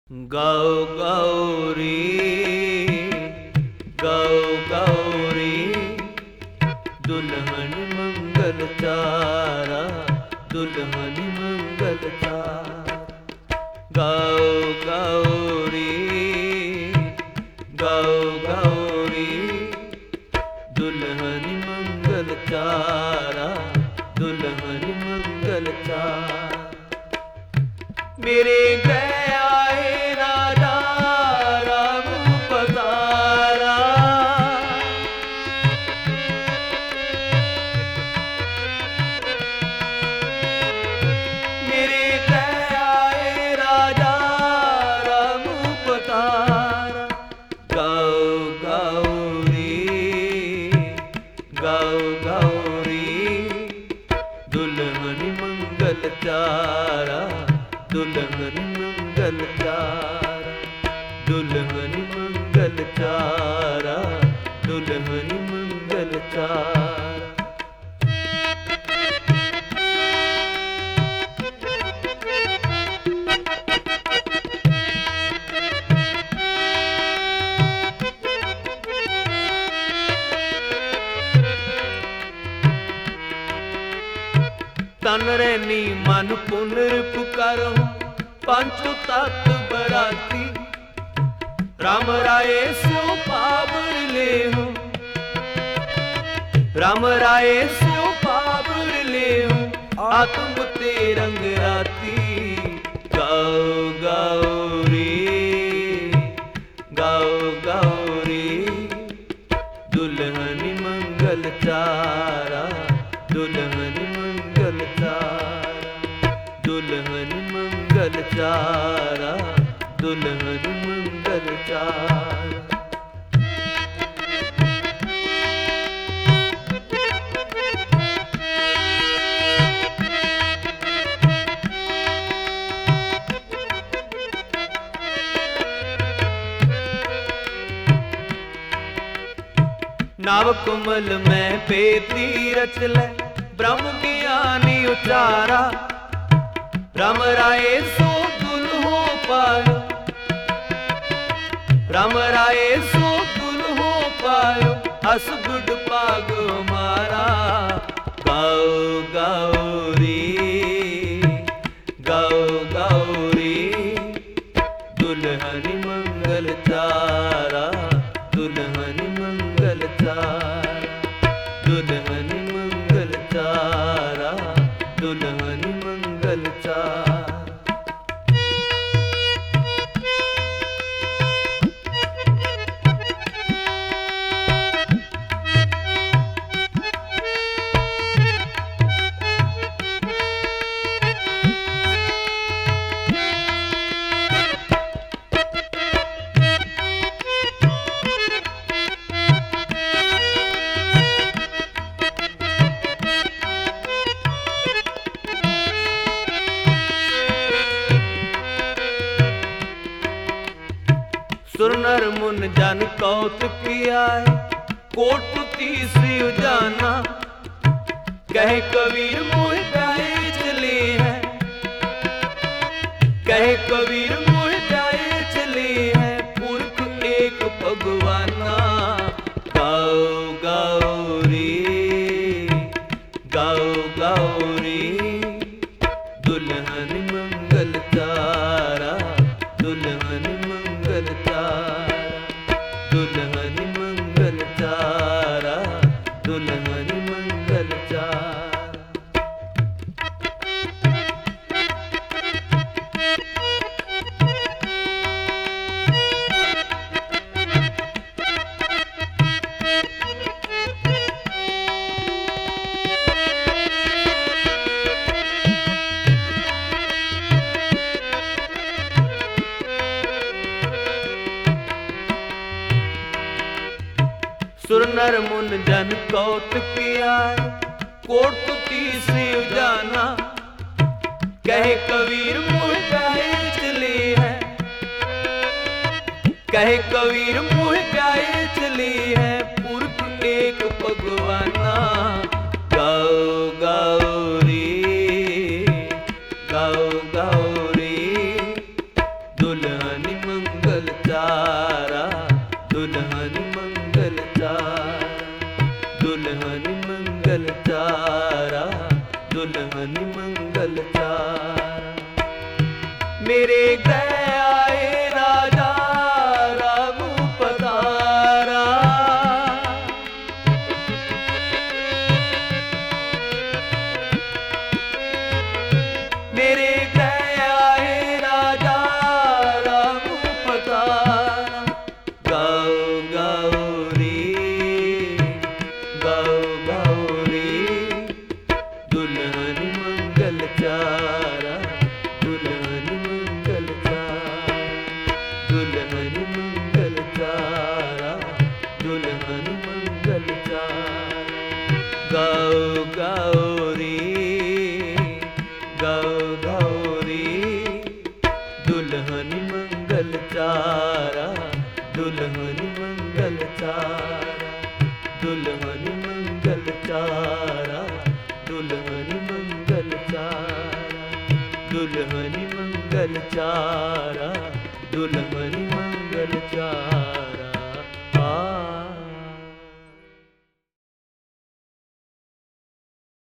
गाओ गाओ रे, गाओ गाओ रे, दुल्हन मंगल चारा, दुल्हन मंगल चारा। गाओ गाओ रे, गाओ गाओ रे, दुल्हन मंगल चारा, दुल्हन मंगल चारा। मेरे गए आए राजा राम पधारा, मेरे गए आए राजा राम पधारा। गाओ गाओ रे, गाओ गाओ रे, दुल्हन मंगल चारा, दुल्हन मंगल चारा, दुल्हन मंगल चारा, दुल्हन मंगल चारा। तन रैनी मन पुनर पुकारो, पंचो तत्व बराती, राम राय सो पावर ले हो, राम राय सो पावर ले हो, आत्म ते रंग राती। गाओ गाओ रे, गाओ गाओ रे, दुल्हन मंगल चारा, दुल्हन मंगल चारा, दुल्हन मंगल चारा, दुल्हन मंगल चारा। नाव कुमल में पेती रच ले, ब्रह्म ज्ञानी उचारा, राम राय सो दुल्हो पायो, राम राय सो दुल्हो पायो, हस गुड पाग मारा। गाओ गाओ रे, गाओ गाओ रे, दुल्हन मंगल चारा, दुल्हन मंगल चारा, दुल्हन मंगल चारा, दुल्हन मंगल चारा। सुर नर मुन जन कौतुक आए, कोट तीसरी उजाना, कहे कबीर मोह जाए चले हैं, कहे कबीर मोह जाए चले हैं, पुरख एक भगवाना। गाओ गाओ रे, गाओ गाओ रे, दुल्हन मंगल चारा, दुल्हन मंगल चारा, दुल्हन मंगल चारा, दुल्हन मंगल चारा। सुर नर मुन जन कौतुक आए, कोट तीसरी उजाना, कहे कबीर मोह जाए चले हैं, कहे कबीर मोह जाए चले हैं, पुरख एक भगवाना। गाओ गाओ रे, गाओ गाओ रे, दुल्हन मंगल चारा, दुल्हन मंगल चारा, दुल्हन मंगल चारा, दुल्हन मंगल चारा। मेरे गए आए राजा राम पधारा, मेरे गए आए राजा राम पधारा। गाओ गाओ रे, गाओ गाओ रे, दुल्हन मंगल चारा, दुल्हन मंगल चारा, दुल्हन मंगल चारा, दुल्हन मंगल चारा। गाओ गाओ रे, गाओ गाओ रे, दुल्हन मंगल चारा, दुल्हन मंगल चारा, दुल्हन मंगल चारा, दुल्हन मंगल चारा, दुल्हन मंगल चारा, दुल्हन मंगल चारा।